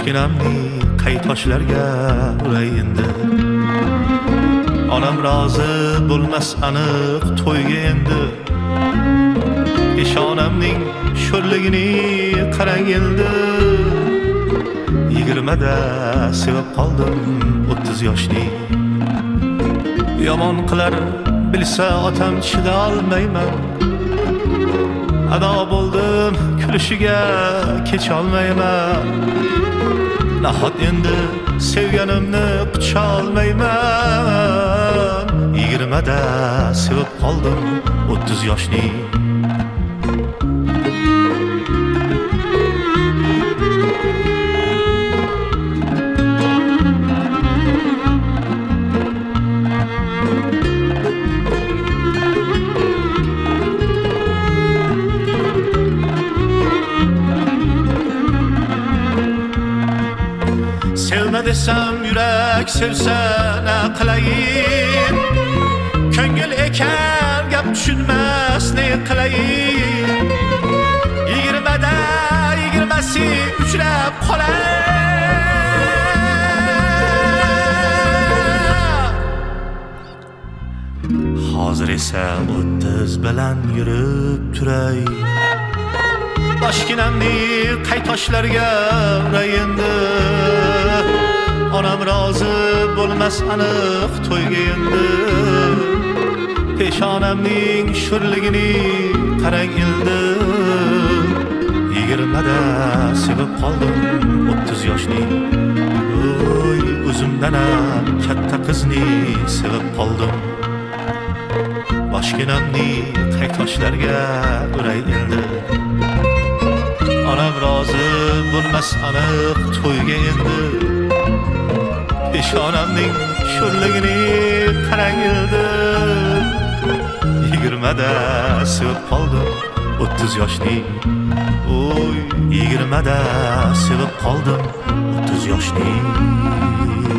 Boshginamni qay toshlarga uray endi. Onam rozi bo'lmas aniq to'yga endi. Peshonamning sho'rligini qarang endi. 20da sevib qoldim 30 yoshni. Yomon qilar bilsa otam chida olmayman. Ado bo'ldim kulishiga kecha olmayman. Nahot endi sevganimni qucha olmayman. 20da sevib qoldim 30 yoshni. Sevme desem yürek sevse ne kılayım. Köngül eken gap düşünmez ne kılayım. 20'de 20'si üçlep qolar. Hozir esa 30 bilan yurib turay. Boshginamni qay toshlarga uray endi. Onam rozi bo'lmas aniq to'yga endi. Peshonamning sho'rligini qarang endi. 20da sevib qoldim 30 yoshni. Oy, o'zimdan ham katta qizni sevib qoldim. Boshginamni qay toshlarga uray endi. Onam rozi bo'lmas aniq to'yga endi. Peshonamning sho'rligini qarang endi. 20da sevib qoldim 30 yoshni. Oy, 20da sevib qoldim 30 yoshni.